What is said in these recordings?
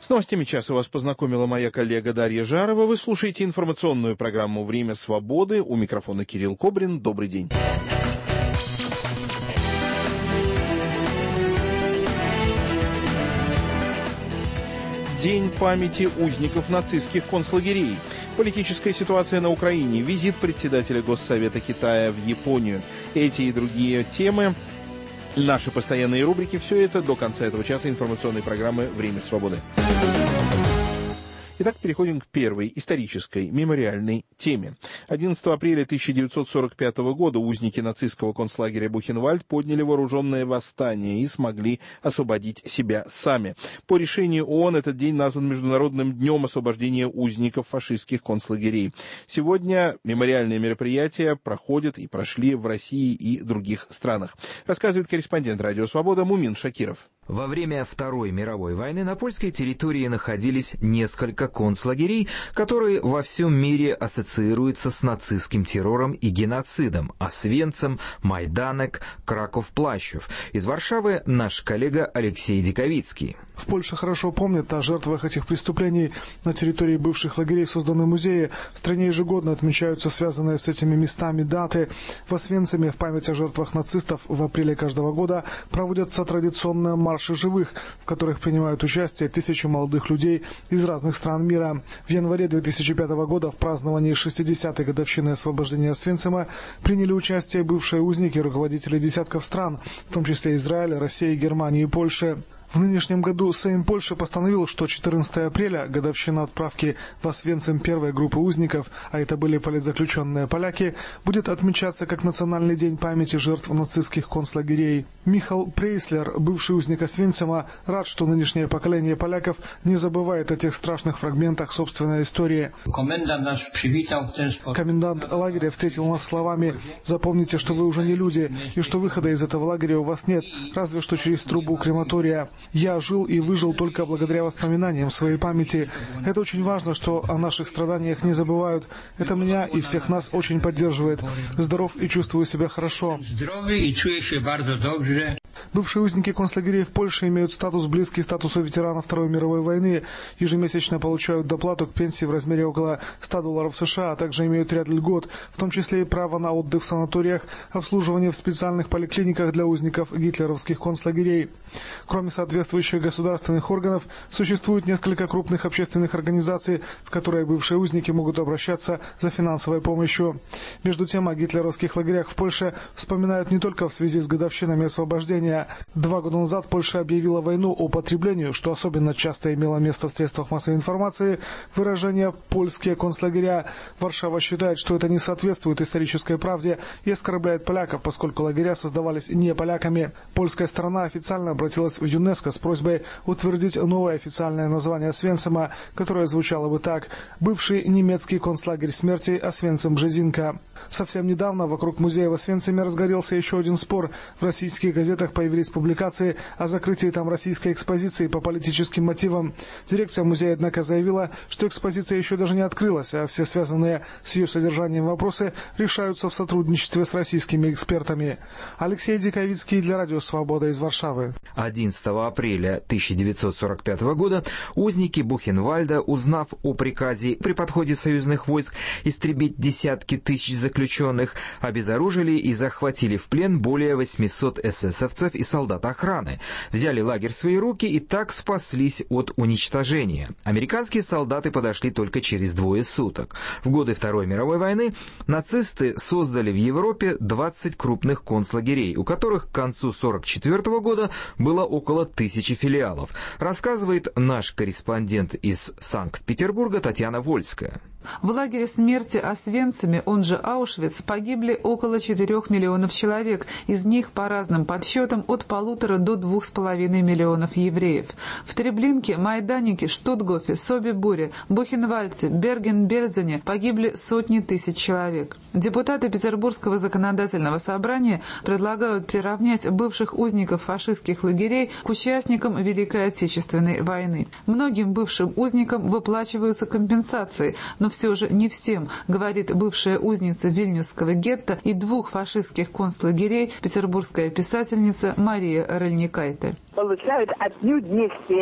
С новостями часа вас познакомила моя коллега Дарья Жарова. Вы слушаете информационную программу «Время свободы». У микрофона Кирилл Кобрин. Добрый день. День памяти узников нацистских концлагерей. Политическая ситуация на Украине. Визит председателя Госсовета Китая в Японию. Эти и другие темы. Наши постоянные рубрики. Все это до конца этого часа информационной программы «Время свободы». Итак, переходим к первой исторической мемориальной теме. 11 апреля 1945 года узники нацистского концлагеря Бухенвальд подняли вооруженное восстание и смогли освободить себя сами. По решению ООН этот день назван Международным днем освобождения узников фашистских концлагерей. Сегодня мемориальные мероприятия проходят и прошли в России и других странах. Рассказывает корреспондент «Радио Свобода» Мумин Шакиров. Во время Второй мировой войны на польской территории находились несколько концлагерей, которые во всем мире ассоциируются с нацистским террором и геноцидом: Освенцим, Майданек, Краков-Плащев. Из Варшавы наш коллега Алексей Диковицкий. В Польше хорошо помнят о жертвах этих преступлений. На территории бывших лагерей созданы музеи. В стране ежегодно отмечаются связанные с этими местами даты. В Освенциме в память о жертвах нацистов в апреле каждого года проводятся традиционные марши живых, в которых принимают участие тысячи молодых людей из разных стран мира. В январе 2005 года в праздновании 60-й годовщины освобождения Освенцима приняли участие бывшие узники и руководители десятков стран, в том числе Израиля, России, Германии и Польши. В нынешнем году Сейм Польши постановил, что 14 апреля, годовщина отправки в Освенцим первой группы узников, а это были политзаключенные поляки, будет отмечаться как Национальный день памяти жертв нацистских концлагерей. Михал Прейслер, бывший узник Освенцима, рад, что нынешнее поколение поляков не забывает о тех страшных фрагментах собственной истории. Комендант лагеря встретил нас словами: «Запомните, что вы уже не люди, и что выхода из этого лагеря у вас нет, разве что через трубу крематория. Я жил и выжил только благодаря воспоминаниям своей памяти. Это очень важно, что о наших страданиях не забывают. Это меня и всех нас очень поддерживает. Здоров и чувствую себя хорошо». Бывшие узники концлагерей в Польше имеют статус, близкий статусу ветеранов Второй мировой войны. Ежемесячно получают доплату к пенсии в размере около $100 США, а также имеют ряд льгот, в том числе и право на отдых в санаториях, обслуживание в специальных поликлиниках для узников гитлеровских концлагерей. Кроме соответствующих государственных органов, существует несколько крупных общественных организаций, в которые бывшие узники могут обращаться за финансовой помощью. Между тем, о гитлеровских лагерях в Польше вспоминают не только в связи с годовщинами освобождения. 2 года назад Польша объявила войну употреблению, что особенно часто имело место в средствах массовой информации, выражение «польские концлагеря». Варшава считает, что это не соответствует исторической правде и оскорбляет поляков, поскольку лагеря создавались не поляками. Польская сторона официально обратилась в ЮНЕСКО с просьбой утвердить новое официальное название Освенцима, которое звучало бы так: «Бывший немецкий концлагерь смерти Освенцим-Бжезинка». Совсем недавно вокруг музея в Освенциме разгорелся еще один спор. В российских газетах появились публикации о закрытии там российской экспозиции по политическим мотивам. Дирекция музея, однако, заявила, что экспозиция еще даже не открылась, а все связанные с ее содержанием вопросы решаются в сотрудничестве с российскими экспертами. Алексей Диковицкий для Радио Свобода из Варшавы. 11 апреля 1945 года узники Бухенвальда, узнав о приказе при подходе союзных войск истребить десятки тысяч заключенных, обезоружили и захватили в плен более 800 эсэсовцев и солдат охраны, взяли лагерь в свои руки и так спаслись от уничтожения. Американские солдаты подошли только через 2 суток. В годы Второй мировой войны нацисты создали в Европе 20 крупных концлагерей, у которых к концу 1944 года было около 1000 филиалов, рассказывает наш корреспондент из Санкт-Петербурга Татьяна Вольская. В лагере смерти Освенциме, он же Аушвиц, погибли около 4 миллионов человек, из них, по разным подсчетам, от 1,5 до 2,5 миллионов евреев. В Треблинке, Майданике, Штутгофе, Собибуре, Бухенвальде, Берген-Бельзене погибли сотни тысяч человек. Депутаты Петербургского законодательного собрания предлагают приравнять бывших узников фашистских лагерей к участникам Великой Отечественной войны. Многим бывшим узникам выплачиваются компенсации, но все же не всем, говорит бывшая узница Вильнюсского гетто и 2 фашистских концлагерей петербургская писательница Мария Рыльникайте. Получают отнюдь не все,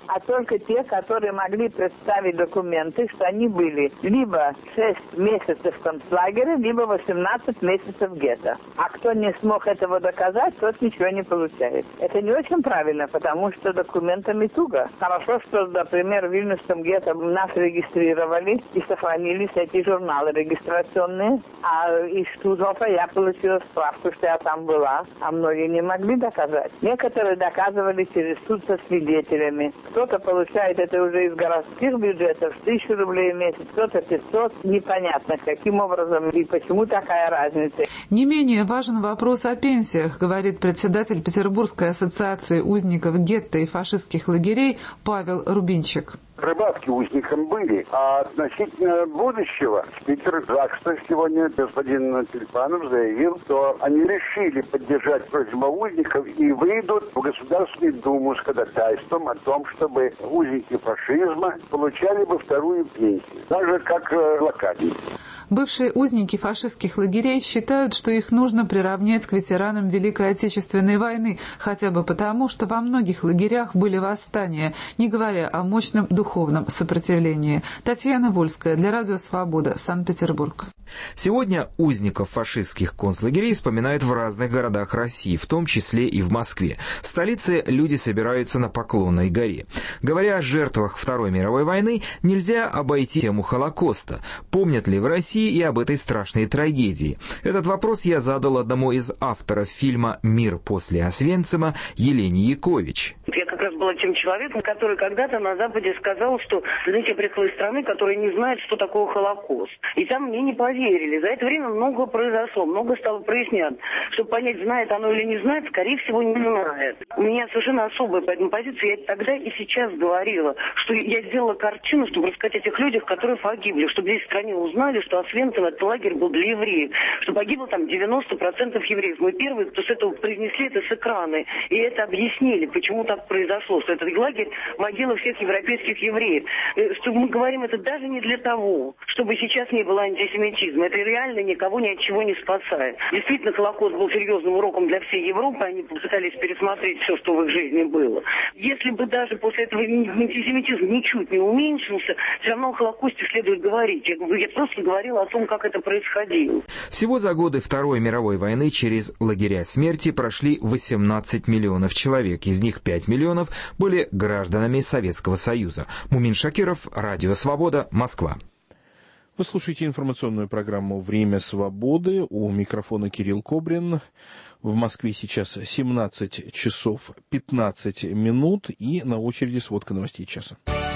а только те, которые могли представить документы, что они были либо 6 месяцев в концлагере, либо 18 месяцев в гетто. А кто не смог этого доказать, тот ничего не получает. Это не очень правильно, потому что документами туго. Хорошо, что, например, в Вильнюсском гетто нас регистрировали и сохранились эти журналы регистрационные, а из Штутгофа я получила справку, что я там была, а многие не могли доказать. Некоторые доказывали через суд со свидетелями. Кто-то получает это уже из городских бюджетов, 1000 рублей в месяц, кто-то 500. Непонятно, каким образом и почему такая разница. Не менее важен вопрос о пенсиях, говорит председатель Петербургской ассоциации узников гетто и фашистских лагерей Павел Рубинчик. Прибавки узникам были, а относительно будущего спикер ЗАГСа сегодня господин Тюльпанов заявил, что они решили поддержать просьбу узников и выйдут в Государственную Думу с ходатайством о том, чтобы узники фашизма получали бы вторую пенсию, так же как блокадники. Бывшие узники фашистских лагерей считают, что их нужно приравнять к ветеранам Великой Отечественной войны, хотя бы потому, что во многих лагерях были восстания, не говоря о мощном духовном сопротивлении. Татьяна Вольская для Радио Свобода, Санкт-Петербург. Сегодня узников фашистских концлагерей вспоминают в разных городах России, в том числе и в Москве. В столице люди собираются на Поклонной горе. Говоря о жертвах Второй мировой войны, нельзя обойти тему Холокоста. Помнят ли в России и об этой страшной трагедии? Этот вопрос я задал одному из авторов фильма «Мир после Освенцима» Елене Якович. Я как раз была тем человеком, который когда-то на Западе сказал, что, знаете, я приехала из страны, которая не знает, что такое Холокост. И там мне не поверили. За это время много произошло, много стало проясняться. Чтобы понять, знает оно или не знает, скорее всего, не знает. У меня совершенно особая по этому позиция. Я тогда и сейчас говорила, что я сделала картину, чтобы рассказать о тех людях, которые погибли, чтобы здесь в стране узнали, что Освенцим этот лагерь был для евреев, что погибло там 90% евреев. Мы первые, кто с этого произнесли это с экрана, и это объяснили, почему так произошло, что этот лагерь могила всех европейских евреев. Что мы говорим это даже не для того, чтобы сейчас не было антисемитизма. Это реально никого ни от чего не спасает. Действительно, Холокост был серьезным уроком для всей Европы. Они попытались пересмотреть все, что в их жизни было. Если бы даже после этого антисемитизм ничуть не уменьшился, все равно о Холокосте следует говорить. Я просто говорила о том, как это происходило. Всего за годы Второй мировой войны через лагеря смерти прошли 18 миллионов человек. Из них 5 миллионов были гражданами Советского Союза. Мумин Шакиров, Радио Свобода, Москва. Вы слушаете информационную программу «Время свободы». У микрофона Кирилл Кобрин. В Москве сейчас 17 часов 15 минут. И на очереди сводка новостей часа.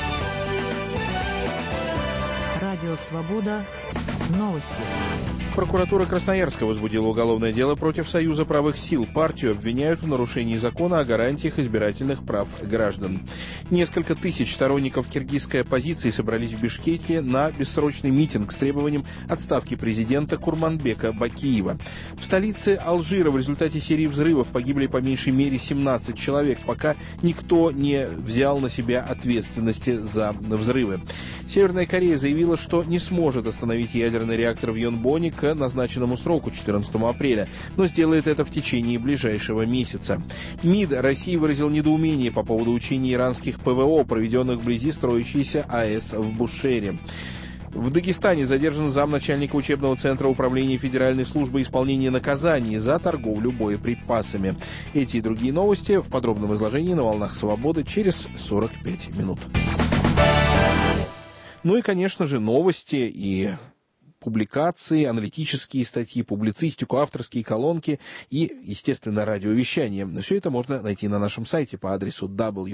Радио Свобода. Новости. Прокуратура Красноярска возбудила уголовное дело против Союза правых сил. Партию обвиняют в нарушении закона о гарантиях избирательных прав граждан. Несколько тысяч сторонников киргизской оппозиции собрались в Бишкеке на бессрочный митинг с требованием отставки президента Курманбека Бакиева. В столице Алжира в результате серии взрывов погибли по меньшей мере 17 человек, пока никто не взял на себя ответственности за взрывы. Северная Корея заявила, что не сможет остановить ядерный реактор в Йонбоне к назначенному сроку 14 апреля, но сделает это в течение ближайшего месяца. МИД России выразил недоумение по поводу учений иранских ПВО, проведенных вблизи строящейся АЭС в Бушере. В Дагестане задержан замначальника учебного центра управления Федеральной службы исполнения наказаний за торговлю боеприпасами. Эти и другие новости в подробном изложении на «Волнах Свободы» через 45 минут. Ну и, конечно же, новости и публикации, аналитические статьи, публицистику, авторские колонки и, естественно, радиовещание. Все это можно найти на нашем сайте по адресу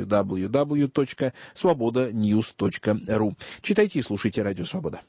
www.svobodanews.ru. Читайте и слушайте Радио Свобода.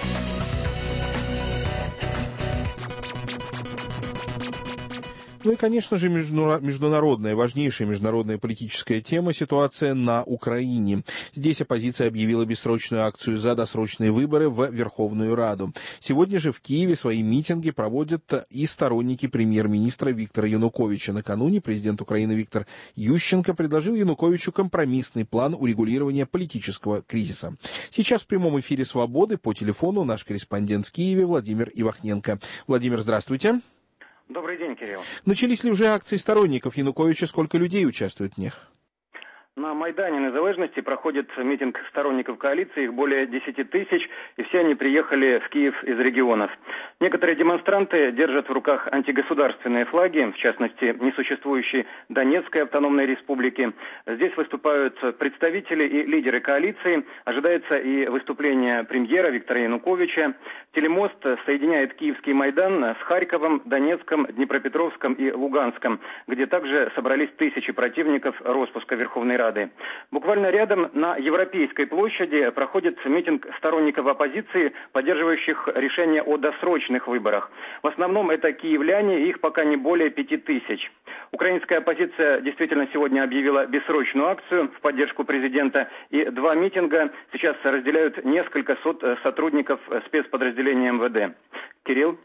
Ну и, конечно же, международная, важнейшая международная политическая тема — ситуация на Украине. Здесь оппозиция объявила бессрочную акцию за досрочные выборы в Верховную Раду. Сегодня же в Киеве свои митинги проводят и сторонники премьер-министра Виктора Януковича. Накануне президент Украины Виктор Ющенко предложил Януковичу компромиссный план урегулирования политического кризиса. Сейчас в прямом эфире «Свободы» по телефону наш корреспондент в Киеве Владимир Ивахненко. Владимир, здравствуйте. Добрый день, Кирилл. Начались ли уже акции сторонников Януковича? Сколько людей участвует в них? На Майдане Незалежности проходит митинг сторонников коалиции, их более 10 тысяч, и все они приехали в Киев из регионов. Некоторые демонстранты держат в руках антигосударственные флаги, в частности, несуществующей Донецкой автономной республики. Здесь выступают представители и лидеры коалиции. Ожидается и выступление премьера Виктора Януковича. Телемост соединяет Киевский Майдан с Харьковом, Донецком, Днепропетровском и Луганском, где также собрались тысячи противников роспуска Верховной Рады. Буквально рядом на Европейской площади проходит митинг сторонников оппозиции, поддерживающих решение о досрочных выборах. В основном это киевляне, их пока не более 5000. Украинская оппозиция действительно сегодня объявила бессрочную акцию в поддержку президента, и 2 митинга сейчас разделяют несколько сот сотрудников спецподразделения МВД. Кирилл?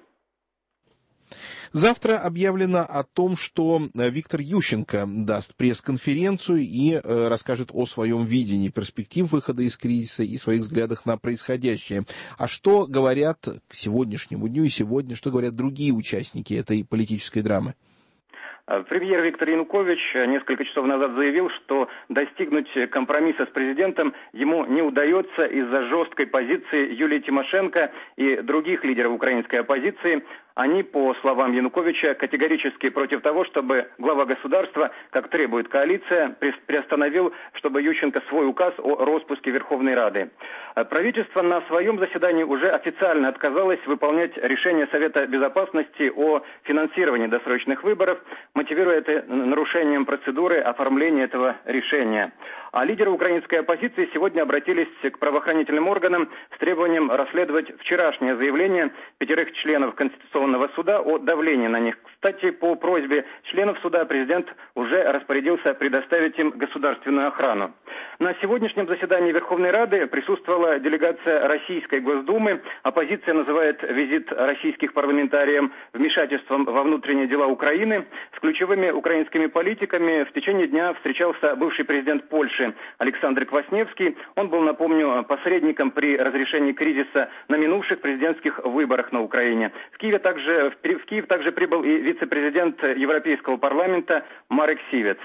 Завтра объявлено о том, что Виктор Ющенко даст пресс-конференцию и расскажет о своем видении перспектив выхода из кризиса и своих взглядах на происходящее. А что говорят к сегодняшнему дню и сегодня, что говорят другие участники этой политической драмы? Премьер Виктор Янукович несколько часов назад заявил, что достигнуть компромисса с президентом ему не удается из-за жесткой позиции Юлии Тимошенко и других лидеров украинской оппозиции. Они, по словам Януковича, категорически против того, чтобы глава государства, как требует коалиция, приостановил, чтобы Ющенко свой указ о роспуске Верховной Рады. Правительство на своем заседании уже официально отказалось выполнять решение Совета Безопасности о финансировании досрочных выборов, мотивируя это нарушением процедуры оформления этого решения. А лидеры украинской оппозиции сегодня обратились к правоохранительным органам с требованием расследовать вчерашнее заявление 5 членов Конституционного суда о давлении на них. Кстати, по просьбе членов суда президент уже распорядился предоставить им государственную охрану. На сегодняшнем заседании Верховной Рады присутствовала делегация Российской Госдумы. Оппозиция называет визит российских парламентариев вмешательством во внутренние дела Украины. С ключевыми украинскими политиками в течение дня встречался бывший президент Польши Александр Квасневский. Он был, напомню, посредником при разрешении кризиса на минувших президентских выборах на Украине. В Киев также прибыл и вице-президент Европейского парламента Марек Сивец.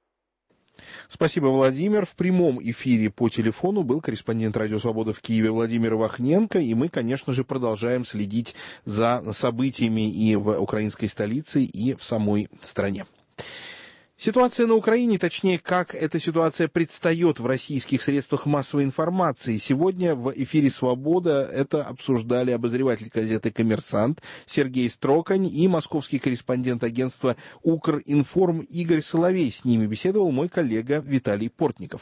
Спасибо, Владимир. В прямом эфире по телефону был корреспондент «Радио Свобода» в Киеве Владимир Вахненко, и мы, конечно же, продолжаем следить за событиями и в украинской столице, и в самой стране. Ситуация на Украине, точнее, как эта ситуация предстает в российских средствах массовой информации. Сегодня в эфире «Свобода» это обсуждали обозреватель газеты «Коммерсант» Сергей Строкань и московский корреспондент агентства «Укринформ» Игорь Соловей. С ними беседовал мой коллега Виталий Портников.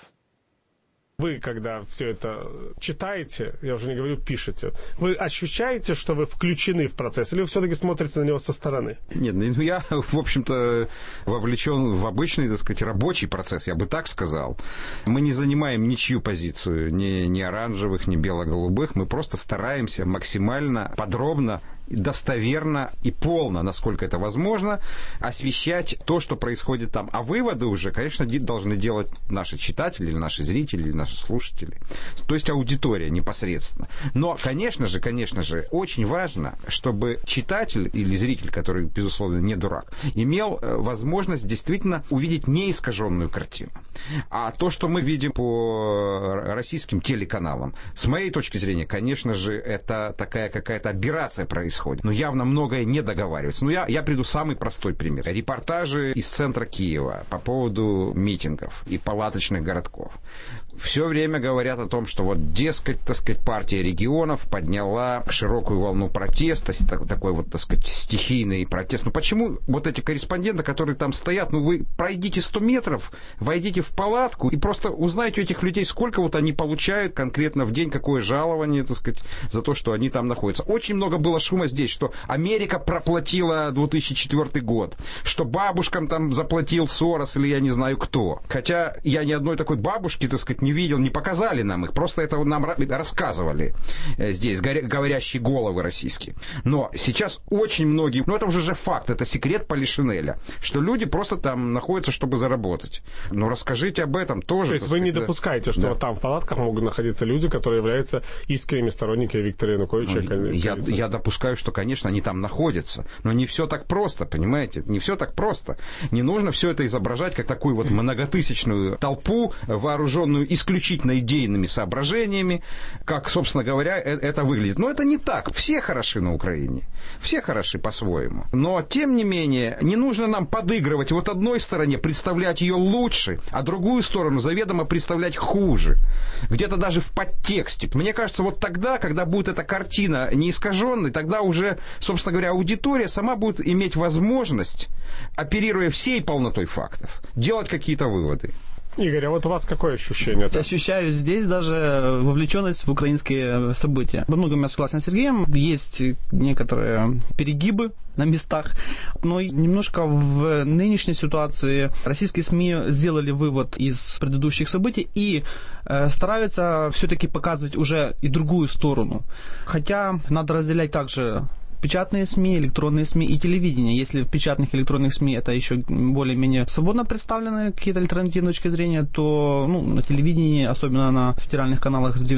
Вы, когда все это читаете, я уже не говорю, пишете, вы ощущаете, что вы включены в процесс, или вы все-таки смотрите на него со стороны? Нет, ну я, в общем-то, вовлечен в обычный, так сказать, рабочий процесс, я бы так сказал. Мы не занимаем ничью позицию, ни оранжевых, ни бело-голубых, мы просто стараемся максимально подробно, достоверно и полно, насколько это возможно, освещать то, что происходит там. А выводы уже, конечно, должны делать наши читатели, или наши зрители, или наши слушатели. То есть аудитория непосредственно. Но, конечно же, очень важно, чтобы читатель или зритель, который, безусловно, не дурак, имел возможность действительно увидеть неискаженную картину. А то, что мы видим по российским телеканалам, с моей точки зрения, конечно же, это такая какая-то аберрация происходит. Но явно многое не договаривается. Но я приду самый простой пример. Репортажи из центра Киева по поводу митингов и палаточных городков. Все время говорят о том, что вот, дескать, так сказать, партия регионов подняла широкую волну протеста, такой вот, так сказать, стихийный протест. Ну почему вот эти корреспонденты, которые там стоят, ну вы пройдите 100 метров, войдите в палатку и просто узнайте у этих людей, сколько вот они получают конкретно в день, какое жалование, так сказать, за то, что они там находятся. Очень много было шума здесь, что Америка проплатила 2004 год, что бабушкам там заплатил Сорос или я не знаю кто. Хотя я ни одной такой бабушки, так сказать, не видел, не показали нам их, просто это нам рассказывали здесь, говорящие головы российские. Но сейчас очень многие, это уже же факт, это секрет Полишинеля, что люди просто там находятся, чтобы заработать. Но расскажите об этом тоже. То есть вы не допускаете, что там в палатках могут находиться люди, которые являются искренними сторонниками Виктора Януковича? Я допускаю, что, конечно, они там находятся, но не все так просто, понимаете? Не все так просто. Не нужно все это изображать как такую вот многотысячную толпу, вооруженную исключительно идейными соображениями, как, собственно говоря, это выглядит. Но это не так. Все хороши на Украине. Все хороши по-своему. Но, тем не менее, не нужно нам подыгрывать вот одной стороне, представлять ее лучше, а другую сторону заведомо представлять хуже. Где-то даже в подтексте. Мне кажется, вот тогда, когда будет эта картина не искаженной, тогда уже, собственно говоря, аудитория сама будет иметь возможность, оперируя всей полнотой фактов, делать какие-то выводы. Игорь, а вот у вас какое ощущение? Я ощущаю здесь даже вовлеченность в украинские события. Во многом я согласен с Сергеем. Есть некоторые перегибы на местах, но немножко в нынешней ситуации российские СМИ сделали вывод из предыдущих событий и стараются все-таки показывать уже и другую сторону. Хотя надо разделять также печатные СМИ, электронные СМИ и телевидение. Если в печатных электронных СМИ это еще более-менее свободно представлены какие-то альтернативные точки зрения, то на телевидении, особенно на федеральных каналах с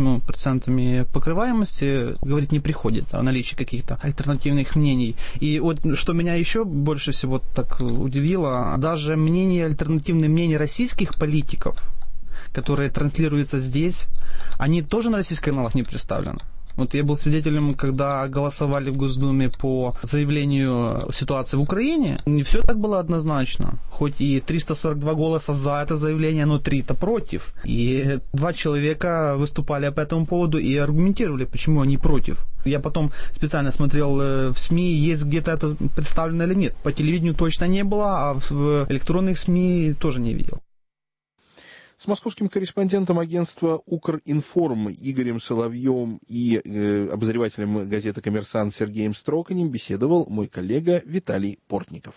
98% покрываемости, говорить не приходится о наличии каких-то альтернативных мнений. И вот что меня еще больше всего так удивило, даже альтернативные мнения российских политиков, которые транслируются здесь, они тоже на российских каналах не представлены. Вот я был свидетелем, когда голосовали в Госдуме по заявлению ситуации в Украине. Не все так было однозначно. Хоть и 342 голоса за это заявление, но 3-то против. И 2 человека выступали по этому поводу и аргументировали, почему они против. Я потом специально смотрел в СМИ, есть где-то это представлено или нет. По телевидению точно не было, а в электронных СМИ тоже не видел. С московским корреспондентом агентства «Укринформ» Игорем Соловьевым и обозревателем газеты «Коммерсант» Сергеем Строканем беседовал мой коллега Виталий Портников.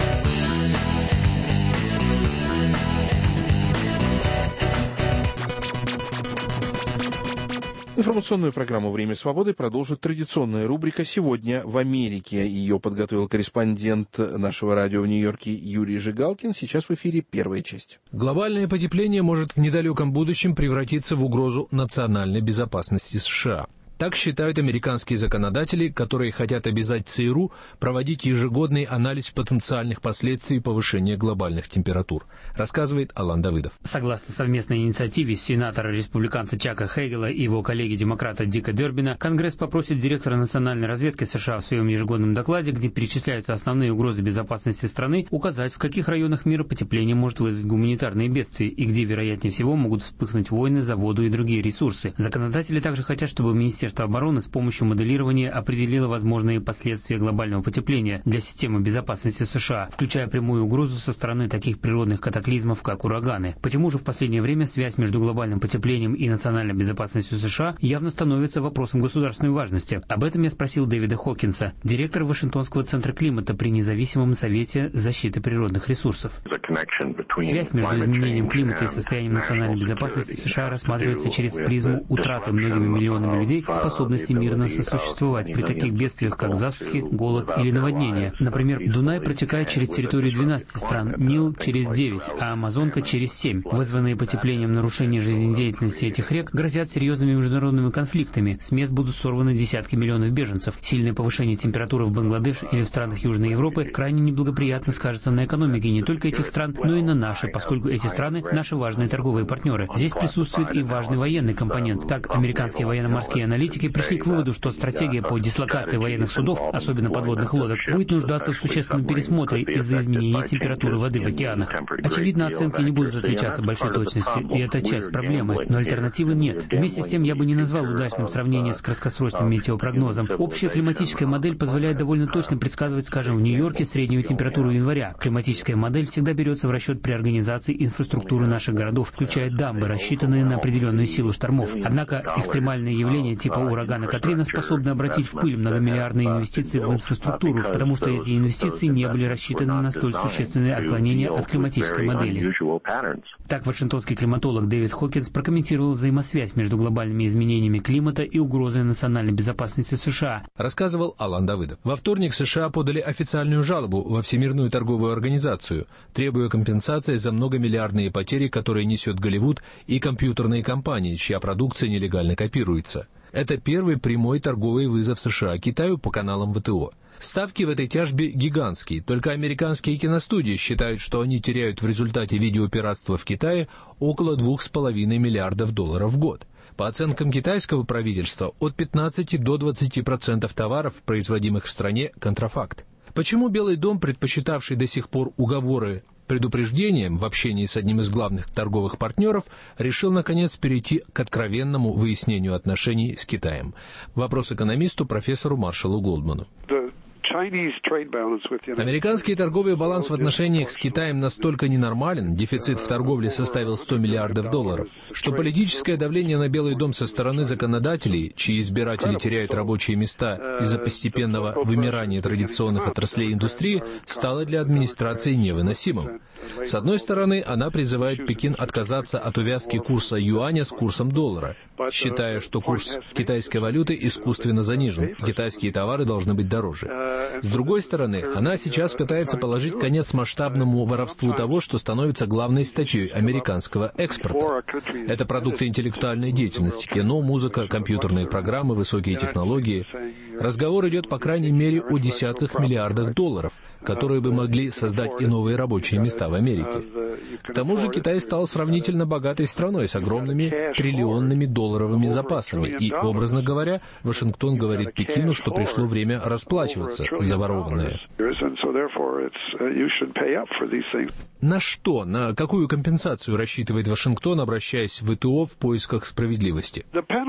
Информационную программу «Время свободы» продолжит традиционная рубрика «Сегодня в Америке». Ее подготовил корреспондент нашего радио в Нью-Йорке Юрий Жигалкин. Сейчас в эфире первая часть. Глобальное потепление может в недалеком будущем превратиться в угрозу национальной безопасности США. Так считают американские законодатели, которые хотят обязать ЦРУ проводить ежегодный анализ потенциальных последствий повышения глобальных температур, рассказывает Алан Давыдов. Согласно совместной инициативе сенатора-республиканца Чака Хейгела и его коллеги-демократа Дика Дербина, Конгресс попросит директора национальной разведки США в своем ежегодном докладе, где перечисляются основные угрозы безопасности страны, указать, в каких районах мира потепление может вызвать гуманитарные бедствия и где, вероятнее всего, могут вспыхнуть войны за воду и другие ресурсы. Законодатели также хотят, чтобы Министерство обороны с помощью моделирования определило возможные последствия глобального потепления для системы безопасности США, включая прямую угрозу со стороны таких природных катаклизмов, как ураганы. Почему же в последнее время связь между глобальным потеплением и национальной безопасностью США явно становится вопросом государственной важности? Об этом я спросил Дэвида Хокинса, директора Вашингтонского центра климата при Независимом совете защиты природных ресурсов. Связь между изменением климата и состоянием национальной безопасности США рассматривается через призму утраты многими миллионами людей способности мирно сосуществовать при таких бедствиях, как засухи, голод или наводнения. Например, Дунай протекает через территорию 12 стран, Нил через 9, а Амазонка через 7. Вызванные потеплением нарушения жизнедеятельности этих рек грозят серьезными международными конфликтами. С мест будут сорваны десятки миллионов беженцев. Сильное повышение температуры в Бангладеш или в странах Южной Европы крайне неблагоприятно скажется на экономике не только этих стран, но и на нашей, поскольку эти страны – наши важные торговые партнеры. Здесь присутствует и важный военный компонент. Так, американские военно-морские аналитики пришли к выводу, что стратегия по дислокации военных судов, особенно подводных лодок, будет нуждаться в существенном пересмотре из-за изменения температуры воды в океанах. Очевидно, оценки не будут отличаться большой точностью, и это часть проблемы, но альтернативы нет. Вместе с тем, я бы не назвал удачным сравнение с краткосрочным метеопрогнозом. Общая климатическая модель позволяет довольно точно предсказывать, скажем, в Нью-Йорке среднюю температуру января. Климатическая модель всегда берется в расчет при организации инфраструктуры наших городов, включая дамбы, рассчитанные на определенную силу штормов. Однако экстремальные явления типа Только ураганы Катрина способны обратить в пыль многомиллиардные инвестиции в инфраструктуру, потому что эти инвестиции не были рассчитаны на столь существенные отклонения от климатической модели. Так, вашингтонский климатолог Дэвид Хокинс прокомментировал взаимосвязь между глобальными изменениями климата и угрозой национальной безопасности США. Рассказывал Алан Давыдов. Во вторник США подали официальную жалобу во Всемирную торговую организацию, требуя компенсации за многомиллиардные потери, которые несет Голливуд и компьютерные компании, чья продукция нелегально копируется. Это первый прямой торговый вызов США Китаю по каналам ВТО. Ставки в этой тяжбе гигантские. Только американские киностудии считают, что они теряют в результате видеопиратства в Китае около $2,5 миллиардов в год. По оценкам китайского правительства, от 15 до 20% товаров, производимых в стране, контрафакт. Почему Белый дом, предпочитавший до сих пор уговоры предупреждением в общении с одним из главных торговых партнеров, решил, наконец, перейти к откровенному выяснению отношений с Китаем? Вопрос экономисту, профессору Маршалу Голдману. Американский торговый баланс в отношениях с Китаем настолько ненормален, дефицит в торговле составил $100 миллиардов, что политическое давление на Белый дом со стороны законодателей, чьи избиратели теряют рабочие места из-за постепенного вымирания традиционных отраслей индустрии, стало для администрации невыносимым. С одной стороны, она призывает Пекин отказаться от увязки курса юаня с курсом доллара, считая, что курс китайской валюты искусственно занижен, китайские товары должны быть дороже. С другой стороны, она сейчас пытается положить конец масштабному воровству того, что становится главной статьей американского экспорта. Это продукты интеллектуальной деятельности: кино, музыка, компьютерные программы, высокие технологии. Разговор идет, по крайней мере, о десятках миллиардах долларов, которые бы могли создать и новые рабочие места в Америке. К тому же Китай стал сравнительно богатой страной с огромными триллионными долларовыми запасами, и, образно говоря, Вашингтон говорит Пекину, что пришло время расплачиваться за ворованное. На что, на какую компенсацию рассчитывает Вашингтон, обращаясь в ВТО в поисках справедливости?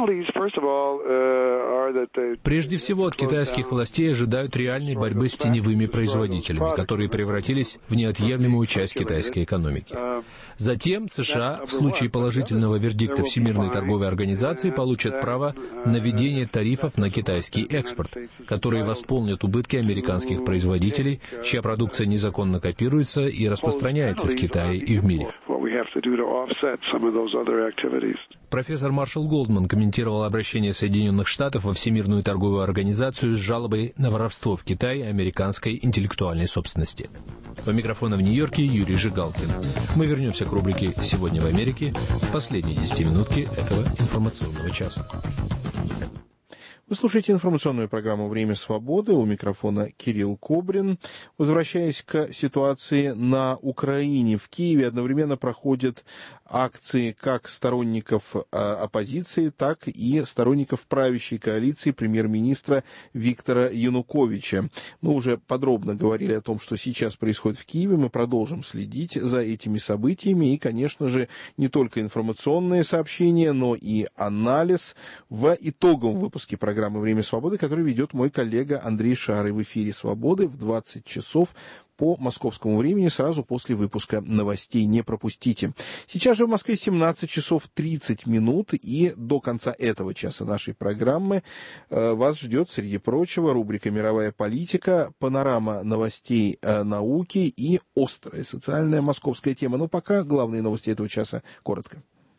Прежде всего, от китайских властей ожидают реальной борьбы с теневыми производителями, которые превратились в неотъемлемую часть китайской экономики. Затем США, в случае положительного вердикта Всемирной торговой организации, получат право на введение тарифов на китайский экспорт, которые восполнят убытки американских производителей, чья продукция незаконно копируется и распространяется в Китае и в мире. Профессор Маршал Голдман комментировал обращение Соединенных Штатов во Всемирную торговую организацию с жалобой на воровство в Китае американской интеллектуальной собственности. По микрофону в Нью-Йорке Юрий Жигалкин. Мы вернемся к рубрике «Сегодня в Америке» в последней 10-минутке этого информационного часа. Вы слушаете информационную программу «Время свободы». У микрофона Кирилл Кобрин. Возвращаясь к ситуации на Украине, в Киеве одновременно проходят акции как сторонников оппозиции, так и сторонников правящей коалиции премьер-министра Виктора Януковича. Мы уже подробно говорили о том, что сейчас происходит в Киеве. Мы продолжим следить за этими событиями. И, конечно же, не только информационные сообщения, но и анализ в итоговом выпуске программы «Время свободы», который ведет мой коллега Андрей Шарый в эфире «Свободы» в 20 часов по московскому времени, сразу после выпуска новостей. Не пропустите. Сейчас же в Москве 17 часов 30 минут, и до конца этого часа нашей программы вас ждет, среди прочего, рубрика «Мировая политика», панорама новостей науки и острая социальная московская тема. Но пока главные новости этого часа коротко.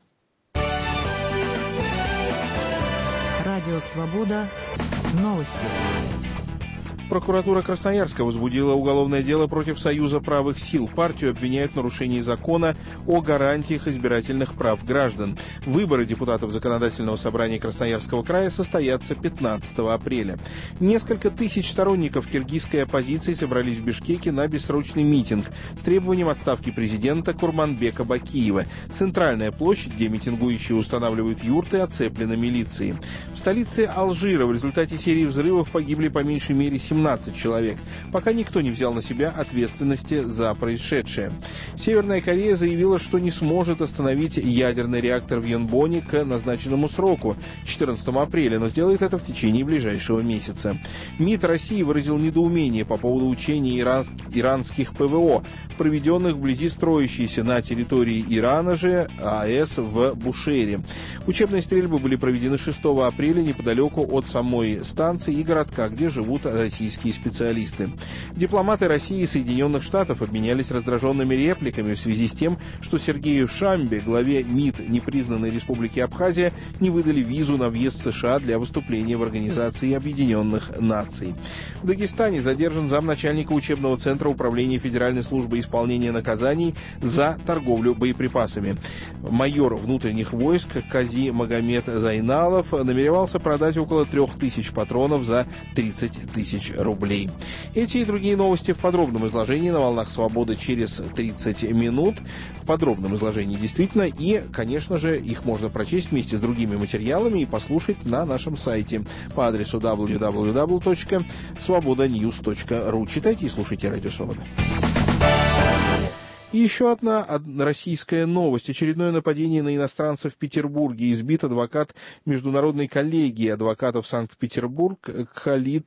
Радио «Свобода». Новости. Прокуратура Красноярска возбудила уголовное дело против Союза правых сил. Партию обвиняют в нарушении закона о гарантиях избирательных прав граждан. Выборы депутатов Законодательного собрания Красноярского края состоятся 15 апреля. Несколько тысяч сторонников киргизской оппозиции собрались в Бишкеке на бессрочный митинг с требованием отставки президента Курманбека Бакиева. Центральная площадь, где митингующие устанавливают юрты, оцеплена милицией. В столице Алжира в результате серии взрывов погибли по меньшей мере 17 17 человек. Пока никто не взял на себя ответственности за происшедшее. Северная Корея заявила, что не сможет остановить ядерный реактор в Йонбоне к назначенному сроку, 14 апреля, но сделает это в течение ближайшего месяца. МИД России выразил недоумение по поводу учений иранских ПВО, проведенных вблизи строящейся на территории Ирана же АЭС в Бушере. Учебные стрельбы были проведены 6 апреля неподалеку от самой станции и городка, где живут российские специалисты. Дипломаты России и Соединенных Штатов обменялись раздраженными репликами в связи с тем, что Сергею Шамбе, главе МИД непризнанной Республики Абхазия, не выдали визу на въезд в США для выступления в Организации Объединенных Наций. В Дагестане задержан замначальника учебного центра Управления Федеральной службы исполнения наказаний за торговлю боеприпасами. Майор внутренних войск Кази Магомед Зайналов намеревался продать около 3000 патронов за 30 тысяч рублей. Эти и другие новости в подробном изложении на «Волнах Свободы» через 30 минут. В подробном изложении действительно. И, конечно же, их можно прочесть вместе с другими материалами и послушать на нашем сайте по адресу www.svobodanews.ru. Читайте и слушайте Радио Свобода. И еще одна российская новость. Очередное нападение на иностранцев в Петербурге. Избит адвокат Международной коллегии адвокатов Санкт-Петербург Халид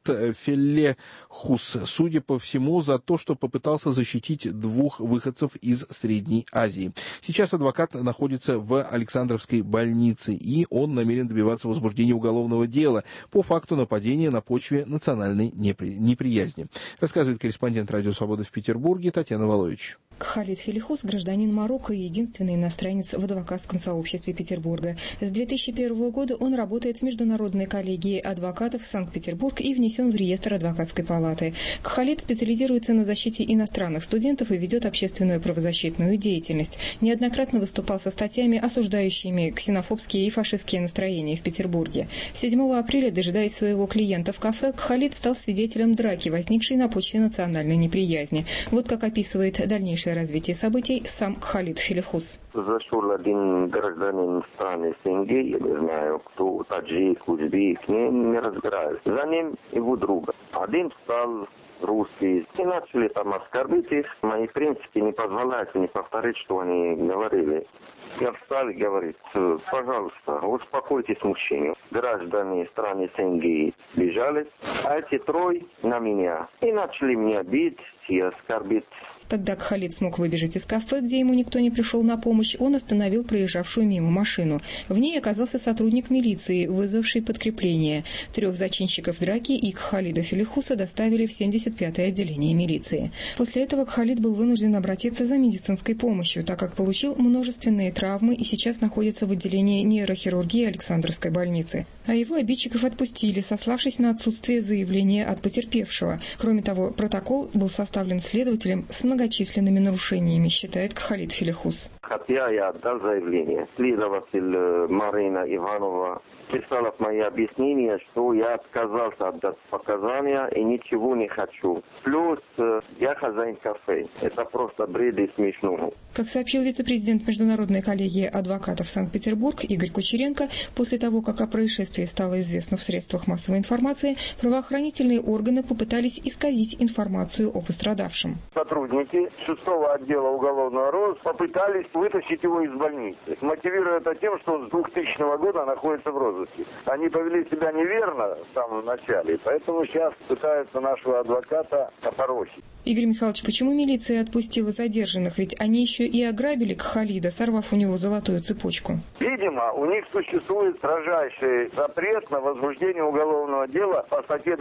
Феллехус, судя по всему, за то, что попытался защитить 2 выходцев из Средней Азии. Сейчас адвокат находится в Александровской больнице, и он намерен добиваться возбуждения уголовного дела по факту нападения на почве национальной неприязни. Рассказывает корреспондент Радио Свобода в Петербурге Татьяна Волович. Халид Феллехус – гражданин Марокко и единственный иностранец в адвокатском сообществе Петербурга. С 2001 года он работает в Международной коллегии адвокатов Санкт-Петербург и внесен в реестр адвокатской палаты. Халид специализируется на защите иностранных студентов и ведет общественную правозащитную деятельность. Неоднократно выступал со статьями, осуждающими ксенофобские и фашистские настроения в Петербурге. 7 апреля, дожидаясь своего клиента в кафе, Халид стал свидетелем драки, возникшей на почве национальной неприязни. Вот как описывает дальнейшее развитие событий сам Халид Феллехус. Зашел один гражданин страны СНГ, я не знаю, кто, таджик, узбек, не разбираюсь. За ним его друга. Один встал русский, и начали там оскорбить их. Мои принципы не позволяют мне повторить, что они говорили. Я встал и говорит: пожалуйста, успокойтесь, мужчины. Граждане страны СНГ бежали, а эти 3 на меня. И начали меня бить и оскорбить. Когда Халид смог выбежать из кафе, где ему никто не пришел на помощь, он остановил проезжавшую мимо машину. В ней оказался сотрудник милиции, вызвавший подкрепление. 3 зачинщиков драки и Халида Феллехуса доставили в 75-е отделение милиции. После этого Халид был вынужден обратиться за медицинской помощью, так как получил множественные травмы и сейчас находится в отделении нейрохирургии Александровской больницы. А его обидчиков отпустили, сославшись на отсутствие заявления от потерпевшего. Кроме того, протокол был составлен следователем с многочисленными нарушениями, считает Халид Феллехус. Хотя я отдал заявление. Следователь Марина Иванова писала в мои объяснения, что я отказался отдать показания и ничего не хочу. Плюс я хозяин кафе. Это просто бред и смешно. Как сообщил вице-президент Международной коллегии адвокатов Санкт-Петербург Игорь Кучеренко, после того, как о происшествии стало известно в средствах массовой информации, правоохранительные органы попытались исказить информацию о пострадавшем. Сотрудники 6-го отдела уголовного розыска попытались вытащить его из больницы, мотивируя это тем, что он с 2000 года находится в розыске. Они повели себя неверно в самом начале, поэтому сейчас пытаются нашего адвоката опорочить. Игорь Михайлович, почему милиция отпустила задержанных? Ведь они еще и ограбили Халида, сорвав у него золотую цепочку. Видимо, у них существует строжайший запрет на возбуждение уголовного дела по статье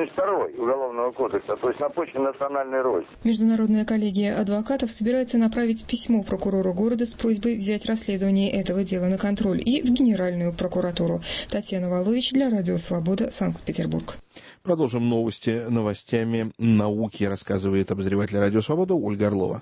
282 Уголовного кодекса, то есть на почве национальной розни. Международная коллегия адвокатов собирается направить письмо прокурору города с просьбой взять расследование этого дела на контроль и в Генеральную прокуратуру. Татьяна Волович для Радио Свобода, Санкт-Петербург. Продолжим новостями науки, рассказывает обозреватель Радио Свобода Ольга Орлова.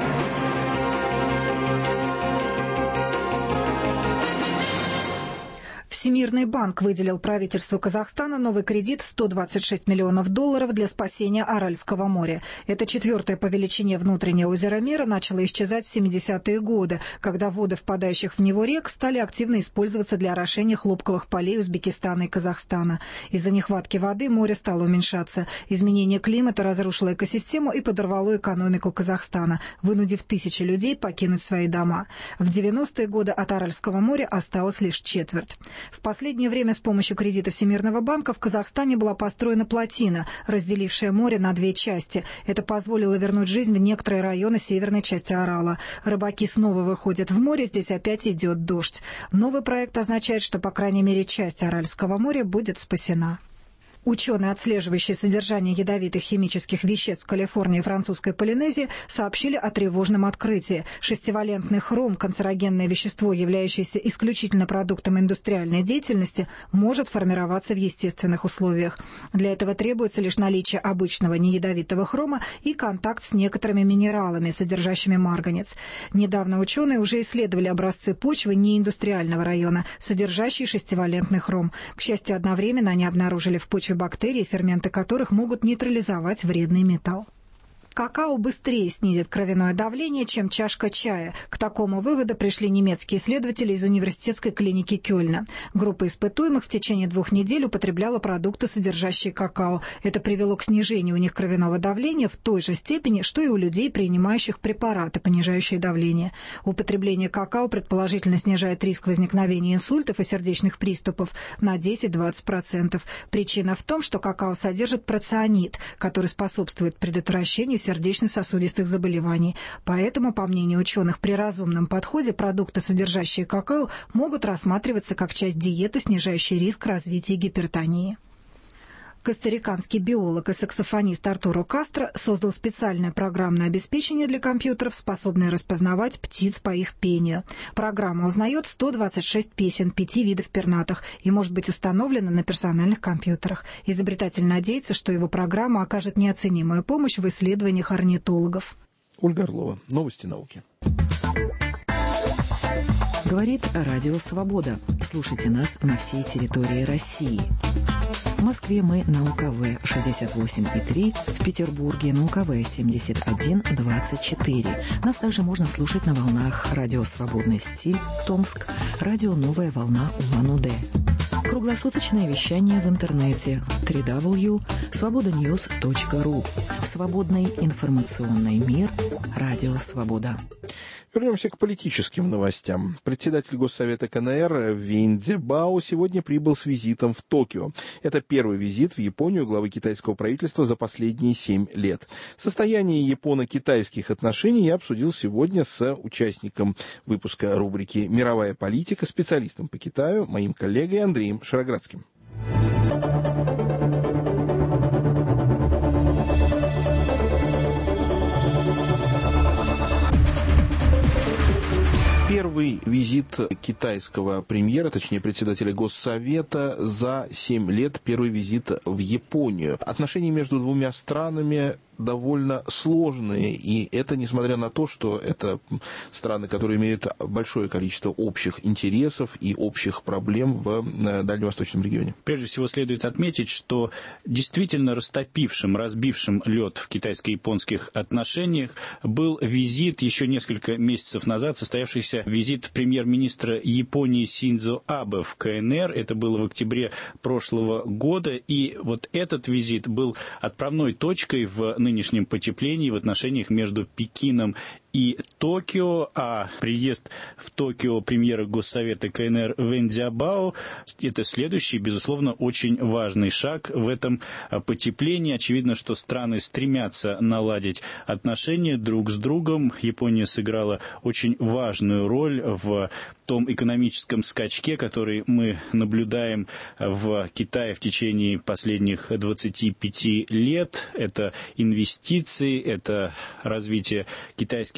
Всемирный Всемирный банк выделил правительству Казахстана новый кредит в $126 миллионов для спасения Аральского моря. Это четвертое по величине внутреннее озеро мира начало исчезать в 70-е годы, когда воды впадающих в него рек стали активно использоваться для орошения хлопковых полей Узбекистана и Казахстана. Из-за нехватки воды море стало уменьшаться. Изменение климата разрушило экосистему и подорвало экономику Казахстана, вынудив тысячи людей покинуть свои дома. В 90-е годы от Аральского моря осталось лишь четверть. В последнее время с помощью кредита Всемирного банка в Казахстане была построена плотина, разделившая море на две части. Это позволило вернуть жизнь в некоторые районы северной части Арала. Рыбаки снова выходят в море, здесь опять идет дождь. Новый проект означает, что по крайней мере часть Аральского моря будет спасена. Ученые, отслеживающие содержание ядовитых химических веществ в Калифорнии и французской Полинезии, сообщили о тревожном открытии. Шестивалентный хром, канцерогенное вещество, являющееся исключительно продуктом индустриальной деятельности, может формироваться в естественных условиях. Для этого требуется лишь наличие обычного неядовитого хрома и контакт с некоторыми минералами, содержащими марганец. Недавно ученые уже исследовали образцы почвы неиндустриального района, содержащие шестивалентный хром. К счастью, одновременно они обнаружили в почве бактерии, ферменты которых могут нейтрализовать вредный металл. Какао быстрее снизит кровяное давление, чем чашка чая. К такому выводу пришли немецкие исследователи из университетской клиники Кёльна. Группа испытуемых в течение 2 недель употребляла продукты, содержащие какао. Это привело к снижению у них кровяного давления в той же степени, что и у людей, принимающих препараты, понижающие давление. Употребление какао предположительно снижает риск возникновения инсультов и сердечных приступов на 10-20%. Причина в том, что какао содержит проционид, который способствует предотвращению сердечно-сосудистых заболеваний. Поэтому, по мнению ученых, при разумном подходе продукты, содержащие какао, могут рассматриваться как часть диеты, снижающей риск развития гипертонии. Костариканский биолог и саксофонист Артуро Кастро создал специальное программное обеспечение для компьютеров, способное распознавать птиц по их пению. Программа узнает 126 песен 5 видов пернатых и может быть установлена на персональных компьютерах. Изобретатель надеется, что его программа окажет неоценимую помощь в исследованиях орнитологов. Ольга Орлова. Новости науки. Говорит Радио Свобода. Слушайте нас на всей территории России. В Москве мы на УКВ 68,3, в Петербурге на УКВ 71,24. Нас также можно слушать на волнах Радио Свободный стиль, Томск, Радио Новая волна Улан-Удэ. Круглосуточное вещание в интернете www.svobodanews.ru. Свободный информационный мир. Радио Свобода. Вернемся к политическим новостям. Председатель Госсовета КНР Вейн Цзябао сегодня прибыл с визитом в Токио. Это первый визит в Японию главы китайского правительства за последние 7 лет. Состояние японо-китайских отношений я обсудил сегодня с участником выпуска рубрики «Мировая политика», специалистом по Китаю, моим коллегой Андреем Шароградским. Первый визит китайского премьера, точнее председателя Госсовета за 7 лет, первый визит в Японию. Отношения между двумя странами довольно сложные, и это несмотря на то, что это страны, которые имеют большое количество общих интересов и общих проблем в дальневосточном регионе. Прежде всего следует отметить, что действительно растопившим, разбившим лед в китайско-японских отношениях был визит еще несколько месяцев назад, состоявшийся визит премьер-министра Японии Синдзо Абе в КНР. Это было в октябре прошлого года, и вот этот визит был отправной точкой в нынешнем потеплении в отношениях между Пекином и Токио, а приезд в Токио премьера Госсовета КНР Вейн Цзябао – это следующий, безусловно, очень важный шаг в этом потеплении. Очевидно, что страны стремятся наладить отношения друг с другом. Япония сыграла очень важную роль в том экономическом скачке, который мы наблюдаем в Китае в течение последних 25 лет. Это инвестиции, это развитие китайских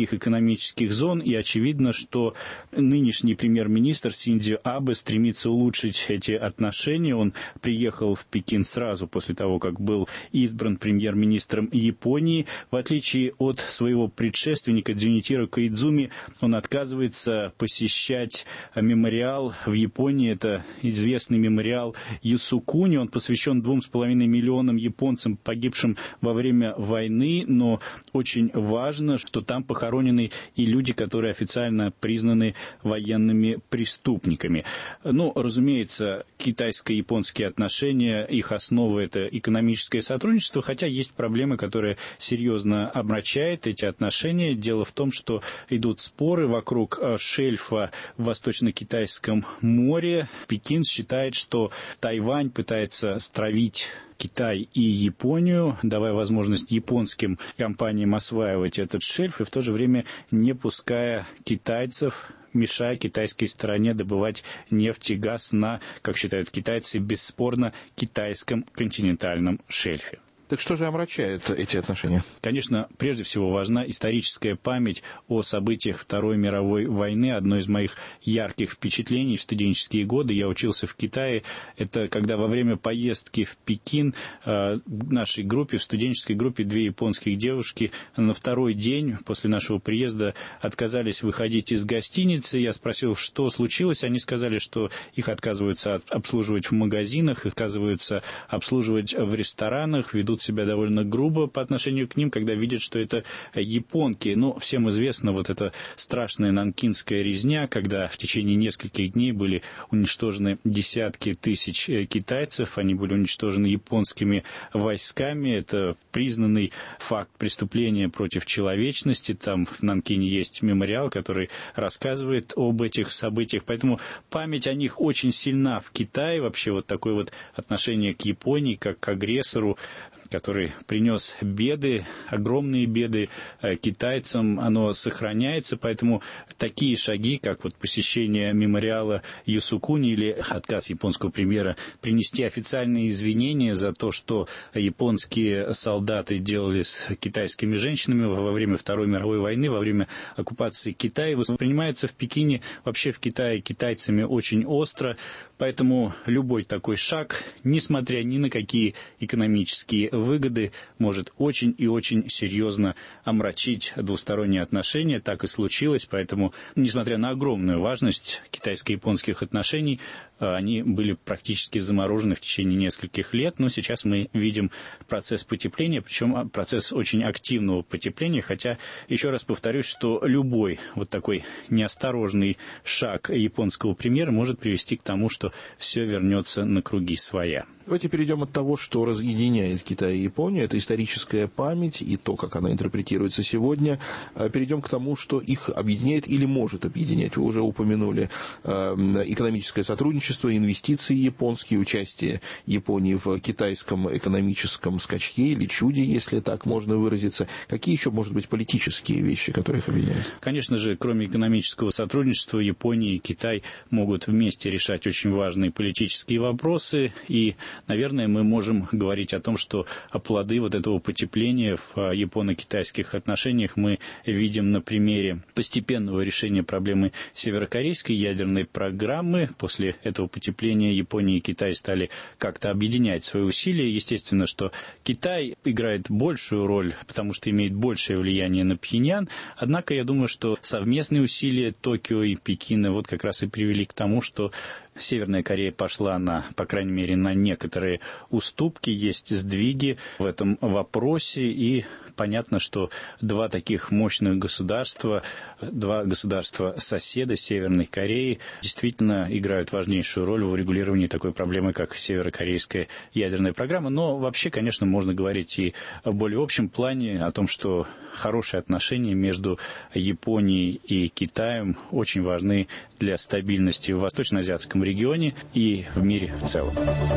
таких экономических зон, и очевидно, что нынешний премьер-министр Синдзо Абе стремится улучшить эти отношения. Он приехал в Пекин сразу после того, как был избран премьер-министром Японии. В отличие от своего предшественника Дзюнитиро Коидзуми, он отказывается посещать мемориал в Японии. Это известный мемориал Ясукуни. Он посвящен 2,5 миллионам японцам, погибшим во время войны, но очень важно, что там похоронены и люди, которые официально признаны военными преступниками. Ну, разумеется, китайско-японские отношения, их основа – это экономическое сотрудничество, хотя есть проблемы, которые серьезно омрачают эти отношения. Дело в том, что идут споры вокруг шельфа в Восточно-Китайском море. Пекин считает, что Тайвань пытается стравить Китай и Японию, давая возможность японским компаниям осваивать этот шельф и в то же время не пуская китайцев, мешая китайской стороне добывать нефть и газ на, как считают китайцы, бесспорно китайском континентальном шельфе. Так что же омрачает эти отношения? Конечно, прежде всего важна историческая память о событиях Второй мировой войны. Одно из моих ярких впечатлений в студенческие годы, я учился в Китае, это когда во время поездки в Пекин в нашей группе, в студенческой группе, 2 японских девушки на второй день после нашего приезда отказались выходить из гостиницы. Я спросил, что случилось. Они сказали, что их отказываются обслуживать в магазинах, отказываются обслуживать в ресторанах, ведут себя довольно грубо по отношению к ним, когда видят, что это японки. Но всем известно вот эта страшная нанкинская резня, когда в течение нескольких дней были уничтожены десятки тысяч китайцев, они были уничтожены японскими войсками. Это признанный факт преступления против человечности. Там в Нанкине есть мемориал, который рассказывает об этих событиях. Поэтому память о них очень сильна в Китае. Вообще вот такое вот отношение к Японии как к агрессору, который принес беды, огромные беды китайцам, оно сохраняется, поэтому такие шаги, как вот посещение мемориала Ясукуни или отказ японского премьера принести официальные извинения за то, что японские солдаты делали с китайскими женщинами во время Второй мировой войны, во время оккупации Китая, воспринимается в Пекине, вообще в Китае, китайцами очень остро, поэтому любой такой шаг, несмотря ни на какие экономические выгоды, может очень и очень серьезно омрачить двусторонние отношения. Так и случилось, поэтому, несмотря на огромную важность китайско-японских отношений, они были практически заморожены в течение нескольких лет, но сейчас мы видим процесс потепления, причем процесс очень активного потепления, хотя, еще раз повторюсь, что любой вот такой неосторожный шаг японского премьера может привести к тому, что все вернется на круги своя. Давайте перейдем от того, что разъединяет Китай и Японию, это историческая память и то, как она интерпретируется сегодня. Перейдем к тому, что их объединяет или может объединять. Вы уже упомянули экономическое сотрудничество, инвестиции японские, участие Японии в китайском экономическом скачке или чуде, если так можно выразиться. Какие еще, может быть, политические вещи, которые их объединяют? Конечно же, кроме экономического сотрудничества, Япония и Китай могут вместе решать очень важные политические вопросы, и, наверное, мы можем говорить о том, что плоды вот этого потепления в японо-китайских отношениях мы видим на примере постепенного решения проблемы северокорейской ядерной программы. После этого потепления Япония и Китай стали как-то объединять свои усилия. Естественно, что Китай играет большую роль, потому что имеет большее влияние на Пхеньян. Однако я думаю, что совместные усилия Токио и Пекина вот как раз и привели к тому, что Северная Корея пошла по крайней мере, на некоторые уступки, есть сдвиги в этом вопросе, и понятно, что два таких мощных государства, два государства-соседа Северной Кореи действительно играют важнейшую роль в урегулировании такой проблемы, как северокорейская ядерная программа. Но вообще, конечно, можно говорить и в более общем плане о том, что хорошие отношения между Японией и Китаем очень важны для стабильности в восточноазиатском регионе и в мире в целом.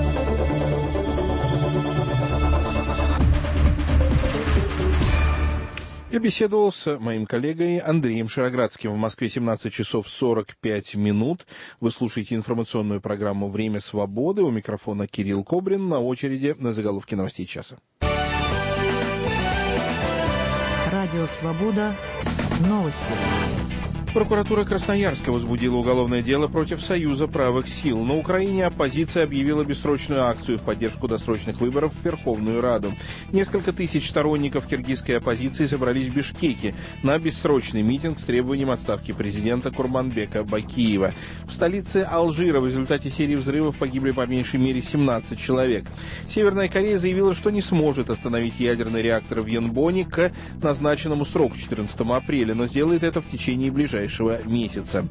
Я беседовал с моим коллегой Андреем Широградским. В Москве 17 часов 45 минут. Вы слушаете информационную программу «Время свободы». У микрофона Кирилл Кобрин. На очереди на заголовки новостей часа. Радио «Свобода». Новости. Прокуратура Красноярска возбудила уголовное дело против Союза правых сил. На Украине оппозиция объявила бессрочную акцию в поддержку досрочных выборов в Верховную Раду. Несколько тысяч сторонников киргизской оппозиции собрались в Бишкеке на бессрочный митинг с требованием отставки президента Курманбека Бакиева. В столице Алжира в результате серии взрывов погибли по меньшей мере 17 человек. Северная Корея заявила, что не сможет остановить ядерный реактор в Йонбоне к назначенному сроку 14 апреля, но сделает это в течение ближайшего месяца.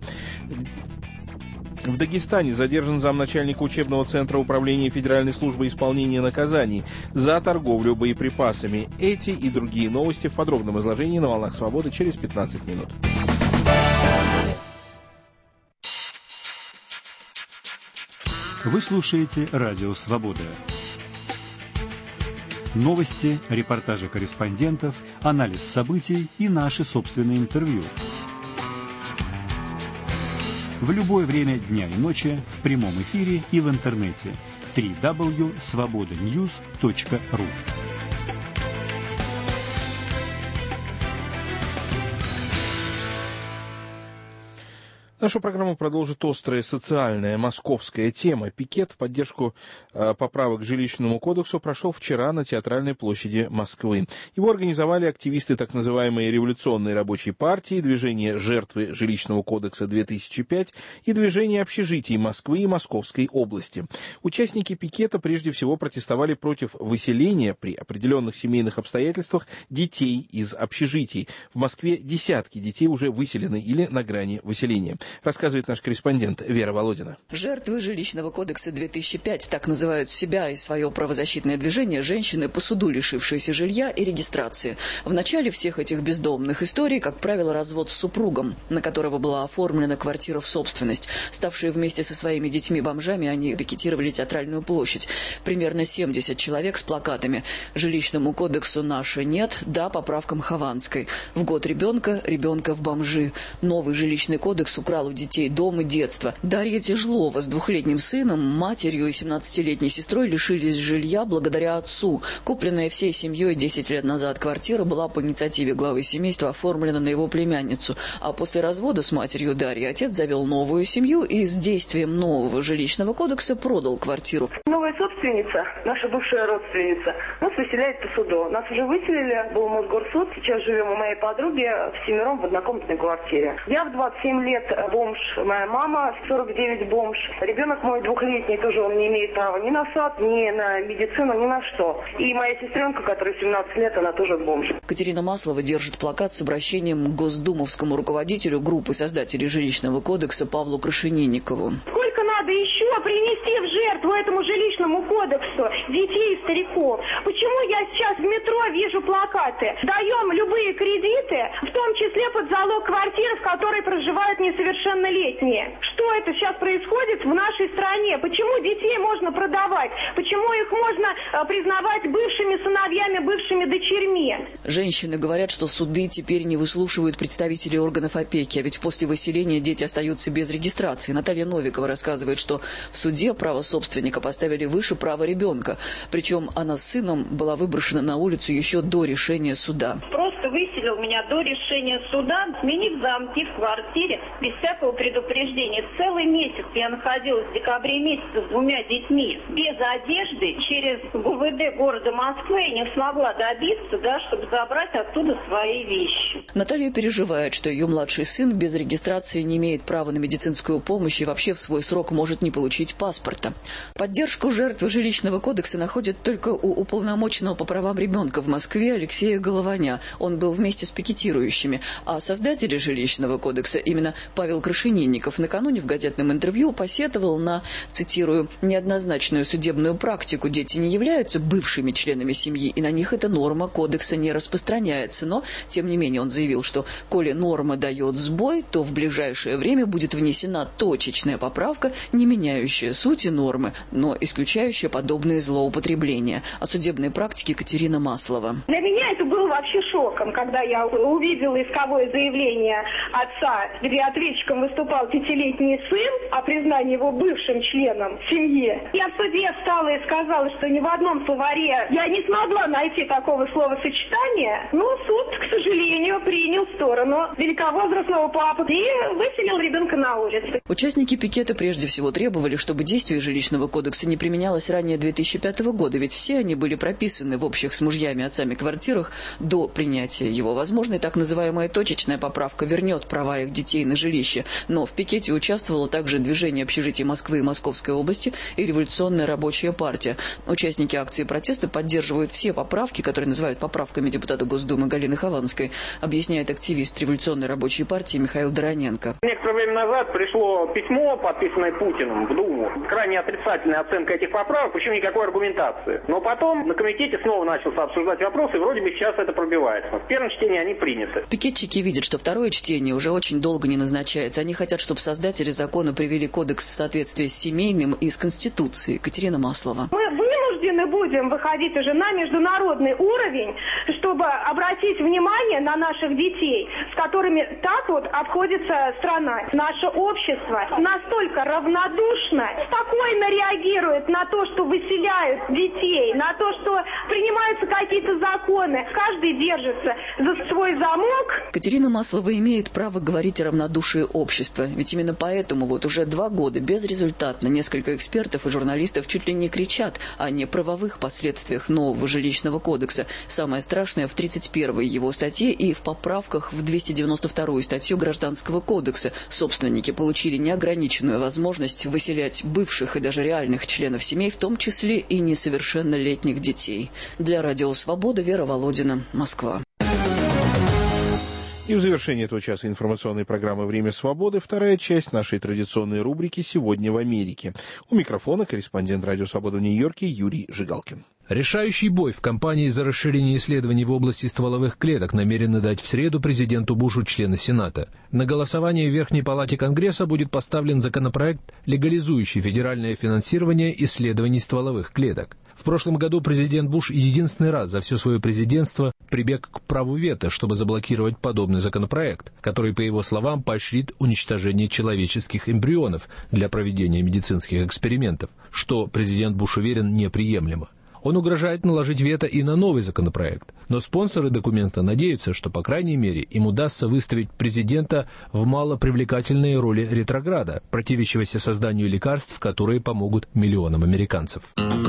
В Дагестане задержан замначальника учебного центра управления Федеральной службы исполнения наказаний за торговлю боеприпасами. Эти и другие новости в подробном изложении на «Волнах Свободы» через 15 минут. Вы слушаете «Радио Свобода». Новости, репортажи корреспондентов, анализ событий и наши собственные интервью. В любое время дня и ночи, в прямом эфире и в интернете. www.svobodanews.ru. Нашу программу продолжит острая социальная московская тема. Пикет в поддержку поправок к жилищному кодексу прошел вчера на Театральной площади Москвы. Его организовали активисты так называемой революционной рабочей партии, движение «Жертвы жилищного кодекса 2005» и движение общежитий Москвы и Московской области. Участники пикета прежде всего протестовали против выселения при определенных семейных обстоятельствах детей из общежитий. В Москве десятки детей уже выселены или на грани выселения. Рассказывает наш корреспондент Вера Володина. Жертвы жилищного кодекса 2005 так называют себя и свое правозащитное движение женщины по суду, лишившиеся жилья и регистрации. В начале всех этих бездомных историй, как правило, развод с супругом, на которого была оформлена квартира в собственность. Ставшие вместе со своими детьми-бомжами, они пикетировали Театральную площадь. Примерно 70 человек с плакатами «Жилищному кодексу наше нет, да поправкам Хованской. В год ребенка в бомжи. Новый жилищный кодекс украл у детей дом и детство». Дарья Тяжлова с 2-летним сыном, матерью и 17-летней сестрой лишились жилья благодаря отцу. Купленная всей семьей 10 лет назад квартира была по инициативе главы семейства оформлена на его племянницу. А после развода с матерью Дарьи отец завел новую семью и с действием нового жилищного кодекса продал квартиру. Новая собственница, наша бывшая родственница, нас выселяет по суду. Нас уже выселили, был Мосгорсуд, сейчас живем у моей подруги всемиром в однокомнатной квартире. Я в 27 лет бомж, моя мама 49 бомж. Ребенок мой 2-летний тоже, он не имеет права ни на сад, ни на медицину, ни на что. И моя сестренка, которая 17 лет, она тоже бомж. Катерина Маслова держит плакат с обращением к госдумовскому руководителю группы создателей жилищного кодекса Павлу Крашенинникову. Сколько надо еще принести в жертву этому жилищному кодексу детей и стариков? Почему я сейчас в метро вижу плакаты? Даем любые кредиты, в том числе под залог квартиры, в которой проживают несовершеннолетние. Что это сейчас происходит в нашей стране? Почему детей можно продавать? Почему их можно признавать бывшими сыновьями, бывшими дочерьми? Женщины говорят, что суды теперь не выслушивают представителей органов опеки, а ведь после выселения дети остаются без регистрации. Наталья Новикова рассказывает, что в суде право собственника поставили выше права ребенка. Причем она с сыном была выброшена на улицу еще до решения суда. Просто выселил меня до решения суда, сменив замки в квартире без всякого предупреждения. Целый месяц я находилась в декабре месяце с 2 детьми без одежды через ГУВД города Москвы и не смогла добиться, чтобы забрать оттуда свои вещи. Наталья переживает, что ее младший сын без регистрации не имеет права на медицинскую помощь и вообще в свой срок может не получить паспорта. Поддержку жертвы жилищного кодекса находят только у уполномоченного по правам ребенка в Москве Алексея Голованя. Он был вместе с пикетирующими. А создатели жилищного кодекса, именно Павел Крашенинников, накануне в газетном интервью посетовал на, цитирую, «неоднозначную судебную практику. Дети не являются бывшими членами семьи, и на них эта норма кодекса не распространяется». Но, тем не менее, он заявил, что коли норма дает сбой, то в ближайшее время будет внесена точечная поправка, не меняющая сути нормы, но исключающая подобные злоупотребления. О судебной практике Катерина Маслова. Для меня это был был вообще шоком, когда я увидела исковое заявление отца, где ответчиком выступал 5-летний сын о признании его бывшим членом семьи. Я в суде встала и сказала, что ни в одном словаре я не смогла найти такого словосочетания, но суд, к сожалению, принял сторону великовозрастного папы и выселил ребенка на улицу. Участники пикета прежде всего требовали, чтобы действие жилищного кодекса не применялось ранее 2005 года, ведь все они были прописаны в общих с мужьями отцами квартирах до принятия его. Возможно, так называемая точечная поправка вернет права их детей на жилище, но в пикете участвовало также движение общежитий Москвы и Московской области и Революционная рабочая партия. Участники акции протеста поддерживают все поправки, которые называют поправками депутата Госдумы Галины Хованской, объясняет активист Революционной рабочей партии Михаил Дороненко. Некоторое время назад пришло письмо, подписанное Путиным в Думу. Крайне отрицательная оценка этих поправок, причем никакой аргументации. Но потом на комитете снова начался обсуждать вопросы, и вроде бы сейчас это пробивается. В первом чтении они приняты. Пикетчики видят, что второе чтение уже очень долго не назначается. Они хотят, чтобы создатели закона привели кодекс в соответствие с семейным и с Конституцией. Екатерина Маслова. Мы вынуждены будем выходить уже на международный уровень, чтобы обратить внимание на наших детей, с которыми так вот обходится страна. Наше общество настолько равнодушно, спокойно реагирует на то, что выселяют детей, на то, что принимаются какие-то законы. Каждый держится за свой замок. Екатерина Маслова имеет право говорить о равнодушии общества. Ведь именно поэтому вот уже 2 года безрезультатно несколько экспертов и журналистов чуть ли не кричат о неправовых последствиях нового жилищного кодекса. Самое страшное в 31-й его статье и в поправках в 292-ю статью Гражданского кодекса. Собственники получили неограниченную возможность выселять бывших и даже реальных членов семей, в том числе и несовершеннолетних детей. Для Радио Свобода, Вера Володина, Москва. И в завершении этого часа информационной программы «Время свободы» вторая часть нашей традиционной рубрики «Сегодня в Америке». У микрофона корреспондент Радио Свобода в Нью-Йорке Юрий Жигалкин. Решающий бой в кампании за расширение исследований в области стволовых клеток намерены дать в среду президенту Бушу члены Сената. На голосование в Верхней Палате Конгресса будет поставлен законопроект, легализующий федеральное финансирование исследований стволовых клеток. В прошлом году президент Буш единственный раз за все свое президентство прибег к праву вето, чтобы заблокировать подобный законопроект, который, по его словам, поощрит уничтожение человеческих эмбрионов для проведения медицинских экспериментов, что президент Буш уверен неприемлемо. Он угрожает наложить вето и на новый законопроект, но спонсоры документа надеются, что, по крайней мере, им удастся выставить президента в малопривлекательной роли ретрограда, противящегося созданию лекарств, которые помогут миллионам американцев.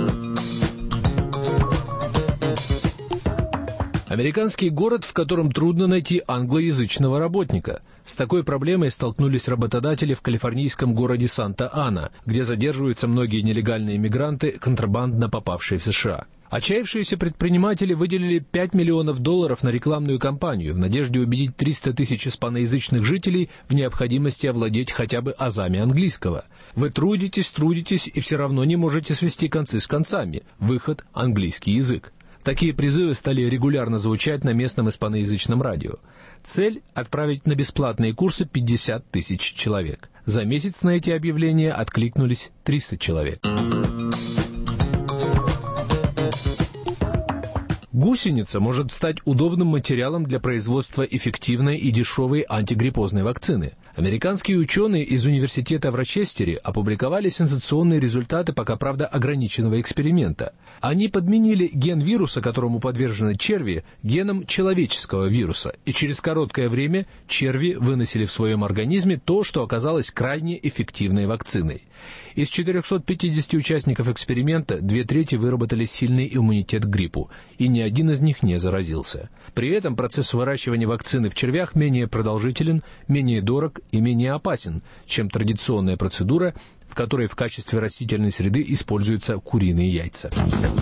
Американский город, в котором трудно найти англоязычного работника. С такой проблемой столкнулись работодатели в калифорнийском городе Санта-Ана, где задерживаются многие нелегальные мигранты, контрабандно попавшие в США. Отчаявшиеся предприниматели выделили $5 миллионов на рекламную кампанию в надежде убедить 300 тысяч испаноязычных жителей в необходимости овладеть хотя бы азами английского. Вы трудитесь и все равно не можете свести концы с концами. Выход – английский язык. Такие призывы стали регулярно звучать на местном испаноязычном радио. Цель – отправить на бесплатные курсы 50 тысяч человек. За месяц на эти объявления откликнулись 300 человек. Гусеница может стать удобным материалом для производства эффективной и дешевой антигриппозной вакцины. Американские ученые из университета в Рочестере опубликовали сенсационные результаты, пока, правда, ограниченного эксперимента. Они подменили ген вируса, которому подвержены черви, геном человеческого вируса, и через короткое время черви выносили в своем организме то, что оказалось крайне эффективной вакциной. Из 450 участников эксперимента 2/3 выработали сильный иммунитет к гриппу, и ни один из них не заразился. При этом процесс выращивания вакцины в червях менее продолжителен, менее дорог и менее опасен, чем традиционная процедура, в которой в качестве растительной среды используются куриные яйца.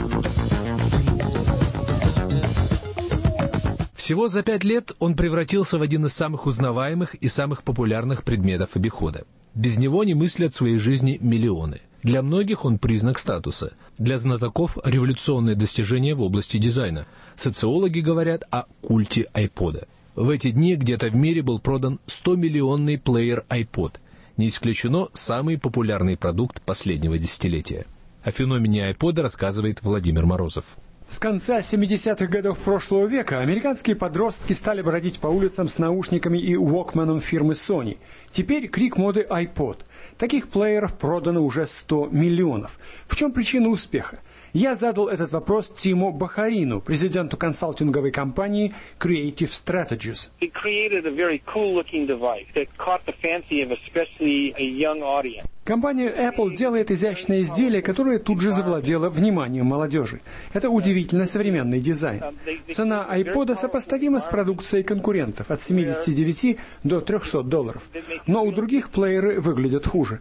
Всего за 5 лет он превратился в один из самых узнаваемых и самых популярных предметов обихода. Без него не мыслят своей жизни миллионы. Для многих он признак статуса. Для знатоков – революционное достижение в области дизайна. Социологи говорят о культе iPod. В эти дни где-то в мире был продан 100-миллионный плеер iPod. Не исключено самый популярный продукт последнего десятилетия. О феномене iPod рассказывает Владимир Морозов. С конца 70-х годов прошлого века американские подростки стали бродить по улицам с наушниками и Walkman'ом фирмы Sony. Теперь крик моды iPod. Таких плееров продано уже 100 миллионов. В чем причина успеха? Я задал этот вопрос Тиму Бахарину, президенту консалтинговой компании Creative Strategies. It created a very cool-looking device that caught the fancy of especially a young audience. Компания Apple делает изящное изделие, которое тут же завладело вниманием молодежи. Это удивительно современный дизайн. Цена iPod сопоставима с продукцией конкурентов от $79 до $300. Но у других плееры выглядят хуже.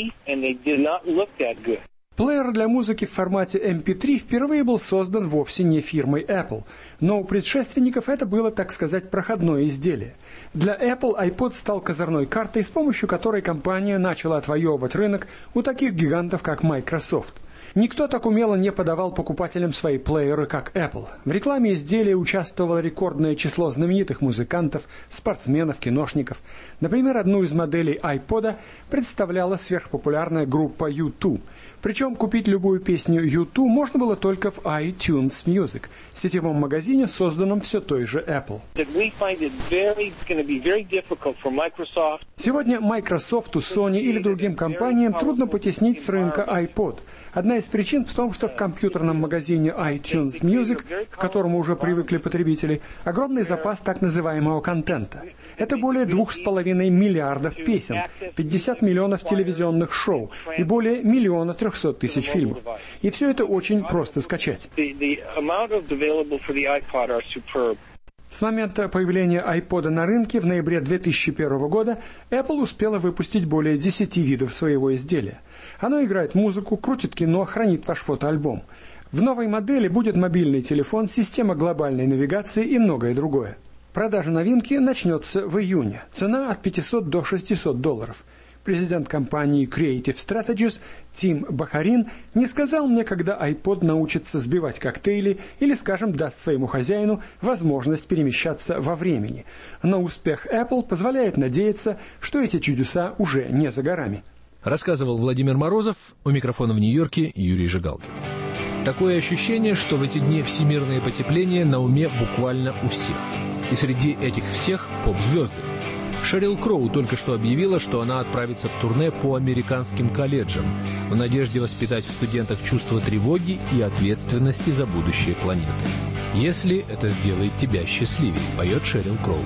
Плеер для музыки в формате MP3 впервые был создан вовсе не фирмой Apple, но у предшественников это было, так сказать, проходное изделие. Для Apple iPod стал козырной картой, с помощью которой компания начала отвоевывать рынок у таких гигантов, как Microsoft. Никто так умело не подавал покупателям свои плееры, как Apple. В рекламе изделия участвовало рекордное число знаменитых музыкантов, спортсменов, киношников. Например, одну из моделей iPod представляла сверхпопулярная группа U2. Причем купить любую песню U2 можно было только в iTunes Music, сетевом магазине, созданном все той же Apple. Сегодня Microsoft, Sony или другим компаниям трудно потеснить с рынка iPod. Одна из причин в том, что в компьютерном магазине iTunes Music, к которому уже привыкли потребители, огромный запас так называемого контента. Это более 2,5 миллиардов песен, 50 миллионов телевизионных шоу и более 1 300 000 фильмов. И все это очень просто скачать. С момента появления iPod на рынке в ноябре 2001 года Apple успела выпустить более 10 видов своего изделия. Оно играет музыку, крутит кино, хранит ваш фотоальбом. В новой модели будет мобильный телефон, система глобальной навигации и многое другое. Продажа новинки начнется в июне. Цена от $500 до $600. Президент компании Creative Strategies Тим Бахарин не сказал мне, когда iPod научится сбивать коктейли или, скажем, даст своему хозяину возможность перемещаться во времени. Но успех Apple позволяет надеяться, что эти чудеса уже не за горами. Рассказывал Владимир Морозов, у микрофона в Нью-Йорке Юрий Жигалкин. Такое ощущение, что в эти дни всемирное потепление на уме буквально у всех. И среди этих всех поп-звезды. Шерил Кроу только что объявила, что она отправится в турне по американским колледжам в надежде воспитать в студентах чувство тревоги и ответственности за будущее планеты. «Если это сделает тебя счастливее», поет Шерил Кроу.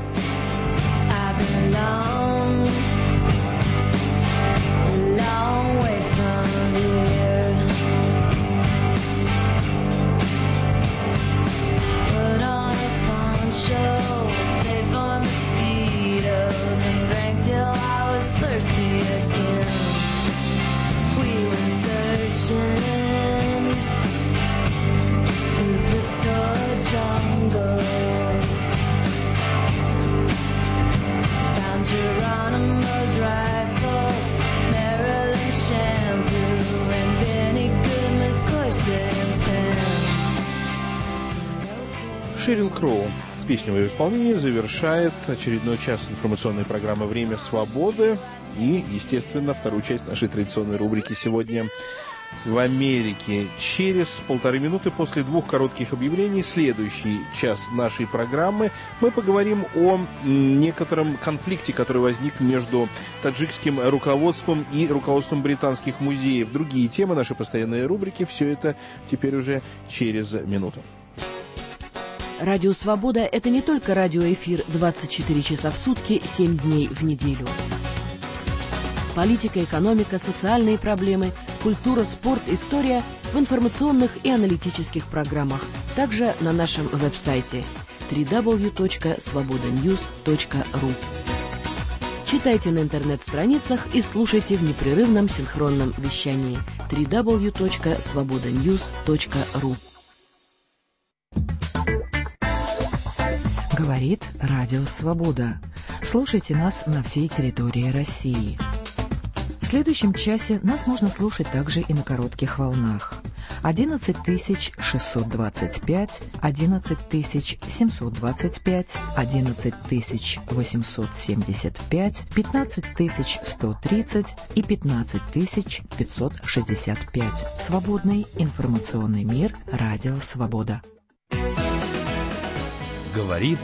Шерил Кроу. Песня в ее исполнении завершает очередной час информационной программы «Время свободы» и, естественно, вторую часть нашей традиционной рубрики «Сегодня в Америке». Через 1,5 минуты после 2 коротких объявлений, следующий час нашей программы, мы поговорим о некотором конфликте, который возник между таджикским руководством и руководством британских музеев. Другие темы, наши постоянные рубрики, все это теперь уже через минуту. Радио «Свобода» — это не только радиоэфир 24 часа в сутки, 7 дней в неделю. Политика, экономика, социальные проблемы, культура, спорт, история в информационных и аналитических программах. Также на нашем веб-сайте www.svobodanews.ru. Читайте на интернет-страницах и слушайте в непрерывном синхронном вещании www.svobodanews.ru. Говорит Радио Свобода. Слушайте нас на всей территории России. В следующем часе нас можно слушать также и на коротких волнах. 11625, 11725, 11875, 15130 и 15565. Свободный информационный мир. Радио Свобода. Говорит